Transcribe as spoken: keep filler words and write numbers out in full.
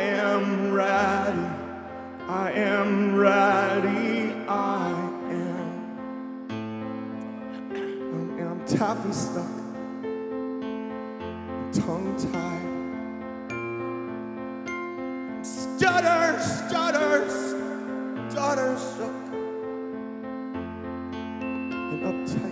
am ready. I am ready. I am. Um, and I'm taffy stuck. I'm tongue-tied. Stutter, stutter, stutter, stutter.